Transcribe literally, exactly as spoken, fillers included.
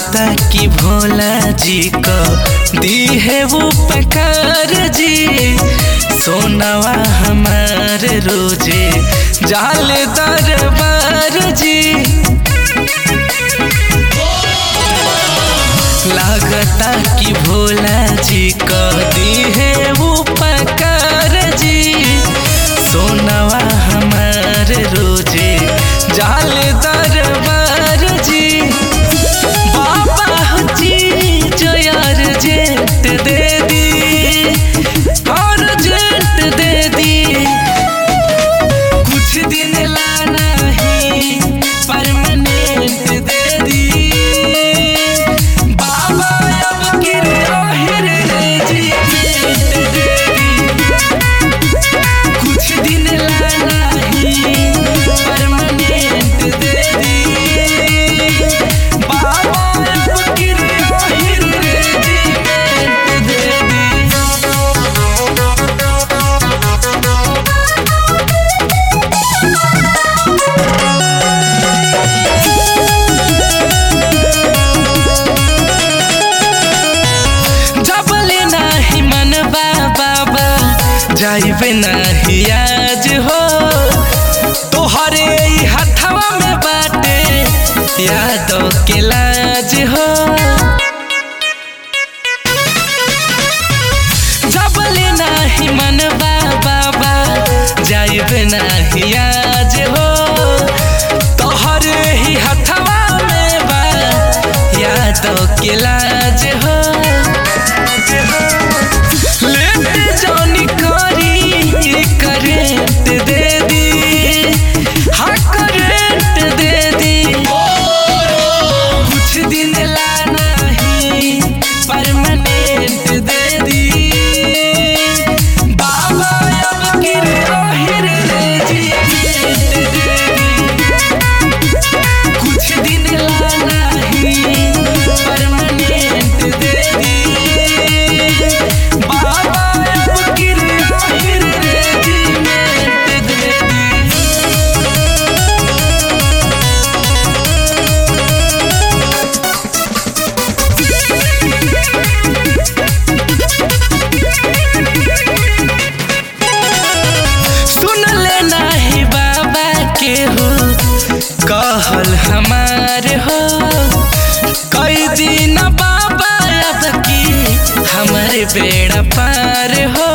लागता कि भोला जी को दी है वो पकार जी। सोनावा हमार रोजे जाल दरबार जी। लागता कि भोला जी को दी है वो पकार जी। सोनावा हमार रोजे जाल दरबार जी। बाबा जी जो यार जेट दे दी और जेट दे दी। कुछ दिन लाना ही परमानेंट दे दी। बाबा अब गिर ओहिर जी जेट दे दी। कुछ दिन लाना ही परमानेंट दे दी। बाबा अब गिर ओहिर जी जेट दे दी। जबले नाही मनबा बाबा जाइबे नाही आज हो। तोहरे ई हथवा में बाटे यादों के लाज हो। जबले नाही मनबा बाबा जाइबे नाही आज हो। तोहरे ही हथवा में बा यादों के लाज हो। लेते जानी करी करेंट दे दी। हाँ करेंट दे दी। कुछ दिन लाना ही परमानेंट दे दी। बाबा अब गिर ओहिर जी जेट दे दी। कुछ दिन लाना ही परमानेंट दे दी। बाबा अब गिर ओहिर जी जेट दे दी। सुन ले नाही बाबा के हो कहल हमार हो। कई दिन बाबा अब की हमारे बेड़ा पार हो।